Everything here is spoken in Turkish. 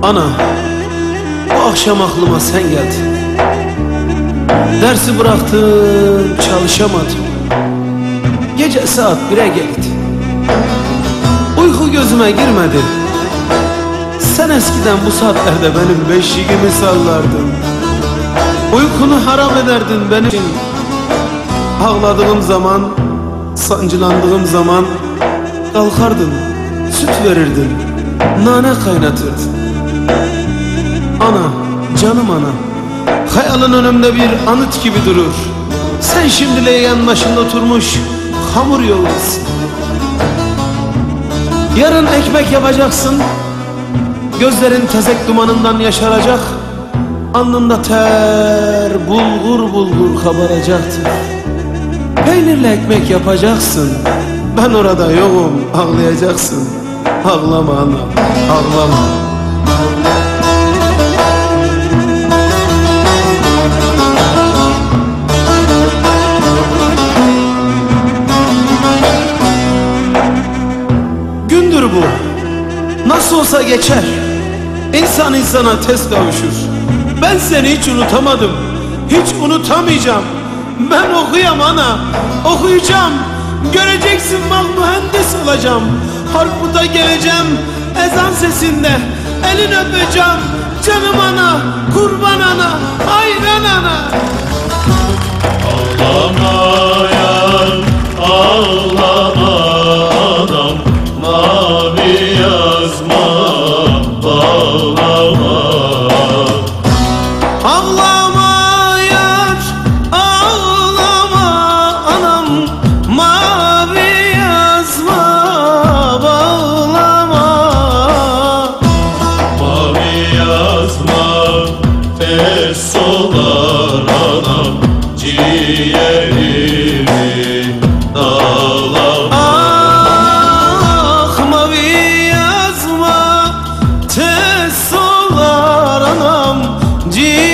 Ana, bu akşam aklıma sen geldin. Dersi bıraktım, çalışamadım. Gece saat 1'e geldi. Uyku gözüme girmedi. Sen eskiden bu saatlerde benim beşiğimi sallardın. Uykunu haram ederdin benim için. Ağladığım zaman, sancılandığım zaman kalkardın, süt verirdin, nane kaynatırdın. Ana, canım ana, hayalin önümde bir anıt gibi durur. Sen şimdi leğen başında oturmuş hamur yoğurursun. Yarın ekmek yapacaksın. Gözlerin tezek dumanından yaşaracak. Alnında ter bulgur bulgur kabaracaktır. Peynirle ekmek yapacaksın. Ben orada yokum, ağlayacaksın. Ağlama ana, ağlama. Gündür bu. Nasıl olsa geçer. İnsan insana tez kavuşur. Ben seni hiç unutamadım. Hiç unutamayacağım. Ben okuyam ana, okuyacağım. Göreceksin bak mühendis olacağım. Harput'a geleceğim ezan sesinde. Elini öpeceğim. Canım ana, kurban ana, hayran ana. Ağlama yar, ağlama anam, mavi yazma bağlama. Ağlama yar, ağlama anam, mavi yazma bağlama. Mavi yazma tez solar anam, ciğerimi dağlama. Ah mavi yazma tez solar anam, ciğerimi